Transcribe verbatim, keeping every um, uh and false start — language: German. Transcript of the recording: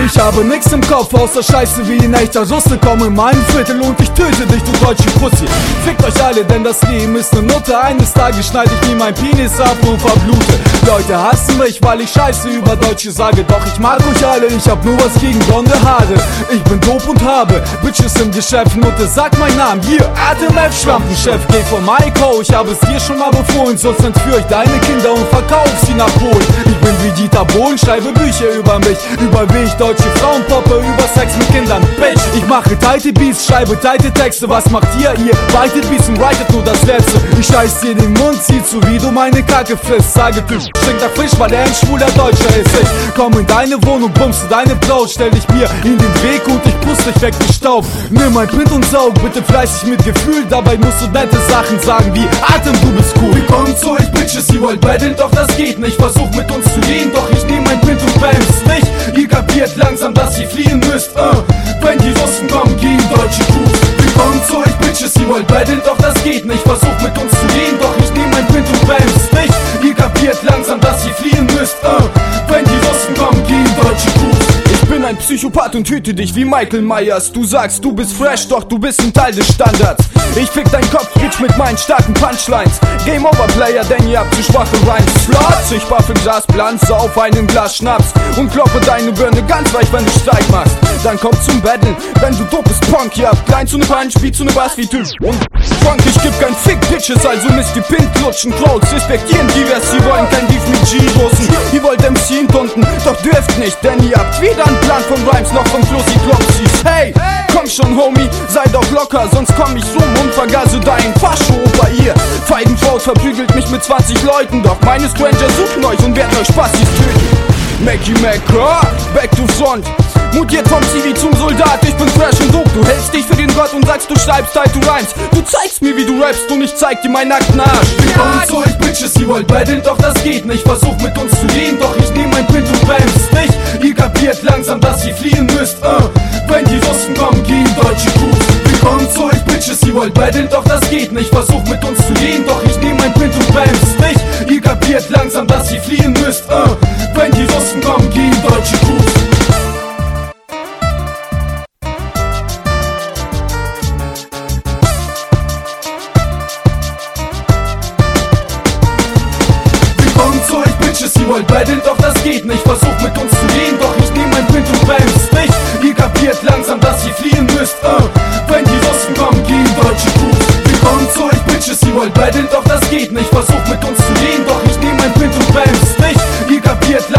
Ich habe nix im Kopf, außer Scheiße wie ein echter Russe. Komm in mein Viertel und ich töte dich, du deutsche Pussy. Fickt euch alle, denn das Leben ist ne Nutte. Eines Tages schneide ich mir mein Penis ab und verblute. Leute hassen mich, weil ich Scheiße über Deutsche sage. Doch ich mag euch alle, ich hab nur was gegen blonde Haare. Ich bin dope und habe Bitches im Geschäft. Nutte, sag meinen Namen, hier, Atem F, Schlampenchef. Geh vor Maiko, ich habe es dir schon mal befohlen. Sonst entführ ich deine Kinder und verkauf sie nach Polen. Ich bin wie Dieter Bohlen, schreibe Bücher über mich, über wie ich deutsche Frauen poppe, über Sex mit Kindern, Bitch. Ich mache tighte Beats, schreibe tighte Texte. Was macht ihr? Ihr weitet Beats und writet nur das Letzte. Ich scheiß dir den Mund, zieh zu, wie du meine Kacke frisst. Sage Typ, stinkt nach frisch, weil er ein schwuler Deutscher ist. Ich komm in deine Wohnung, bummst du deine Braut, stell dich mir in den Weg und ich puste dich weg wie Staub. Nimm mein Print und saug, bitte fleißig mit Gefühl. Dabei musst du nette Sachen sagen wie Atem, du bist cool. Wir kommen zu euch Bitches, ihr wollt battlen, doch das geht nicht. Versucht mit uns zu gehen, doch ich nehm mein Print und bams nicht. Ihr kapiert langsam, dass ihr fliehen müsst, uh. Wenn die Russen kommen, gehen deutsche Crews. Wir kommen zu euch Bitches, ihr wollt battlen, doch das geht nicht. Versucht mit uns zu gehen, doch ich nehm mein Print und bams nicht. Ihr kapiert langsam, dass ihr fliehen müsst, uh. Wenn die Russen kommen, gehen deutsche Crews. Ich bin ein Psychopath und hüte dich wie Michael Myers. Du sagst, du bist fresh, doch du bist ein Teil des Standards. Ich fick dein Kopf, Bitch, mit meinen starken Punchlines. Game over, Player, denn ihr habt zu schwache Rhymes. Flotz, ich baffe Glas, Blanze auf einem Glas Schnaps und kloppe deine Birne ganz weich, wenn du Streik machst. Dann komm zum Battlen, wenn du dope bist Punk. Ihr habt klein zu ne Punch, Beat zu ne Bass wie Typ und Funk. Ich geb kein Fick, Bitches, also müsst ihr Pint lutschen. Clothes respektieren die, wer sie wollen, kein Beef mit G-Russen. Ihr wollt M C unten, doch dürft nicht, denn ihr habt weder einen Plan von Rhymes noch von Flossi Klopsis. Hey, komm schon, Homie, sei doch locker, sonst komm ich rum und vergase deinen Fascho-Opa. Ihr Feigenfaust verprügelt mich mit zwanzig Leuten, doch meine Stranger suchen euch und werden euch Spassis töten. Mackie Macker, back to front. Mutiert vom Zivi zum Soldat, ich bin fresh und dope. Du hältst dich für den Gott und sagst, du schreibst halt, du rhymes. Du zeigst mir, wie du rappst und ich zeig dir meinen nackten Arsch. Wir kommen zu euch Bitches, ihr wollt battlen, doch das geht nicht. Versucht mit uns zu gehen, doch ich nehm mein Print und bams nicht. Ihr kapiert langsam, dass ihr fliehen müsst, uh. Wenn die Russen kommen, gehen deutsche Crews. Wir kommen zu euch Bitches, ihr wollt battlen, doch das geht nicht. Versucht mit uns zu gehen, doch ich nehm mein Print und bams nicht. Ihr kapiert langsam, dass ihr fliehen müsst, uh. Wenn die Russen kommen, gehen deutsche Crews. Ihr wollt battlen, doch das geht nicht. Versucht mit uns zu gehen, doch ich nehm mein Print und bams nicht. Ihr kapiert langsam, dass ihr fliehen müsst, uh. Wenn die Russen kommen, gehen deutsche Crews. Wir kommen zu euch Bitches, ihr wollt battlen, doch das geht nicht. Versucht mit uns zu gehen, doch ich nehm mein Print und bams nicht. Ihr kapiert langsam,